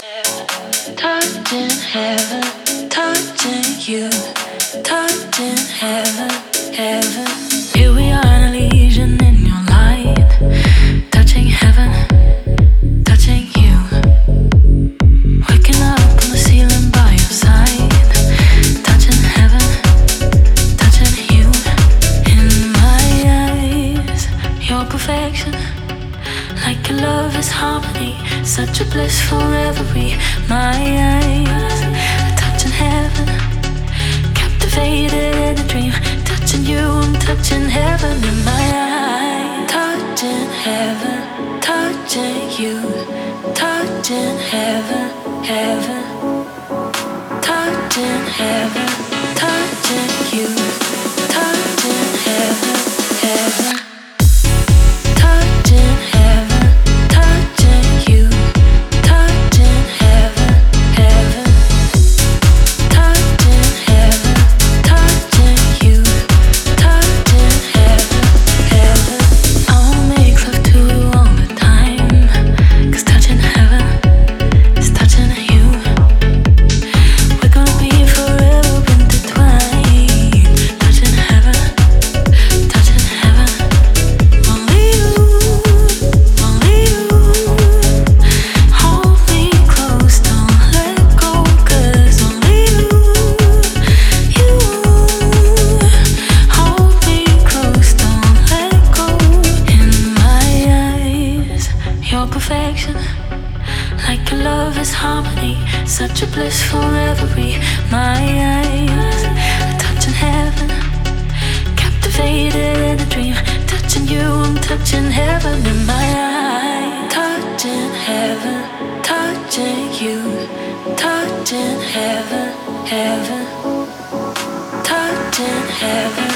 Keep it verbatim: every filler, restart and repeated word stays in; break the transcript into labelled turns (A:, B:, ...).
A: touching heaven, touching you, touching heaven, heaven. Here we are in a lesion in your light, touching heaven, touching you. Waking up on the ceiling by your side, touching heaven, touching you. In my eyes, your perfection, like your love is harmony, such a bliss forever. My eyes, touching heaven, captivated in a dream, touching you, I'm touching heaven. In my eyes, touching heaven, touching you, touching heaven, heaven, touching heaven, touching you, touching heaven, heaven. Perfection, like your love is harmony, such a bliss forever. My eyes, touching heaven, captivated in a dream, touching you, I'm touching heaven. In my eyes, touching heaven, touching you, touching heaven, heaven, touching heaven.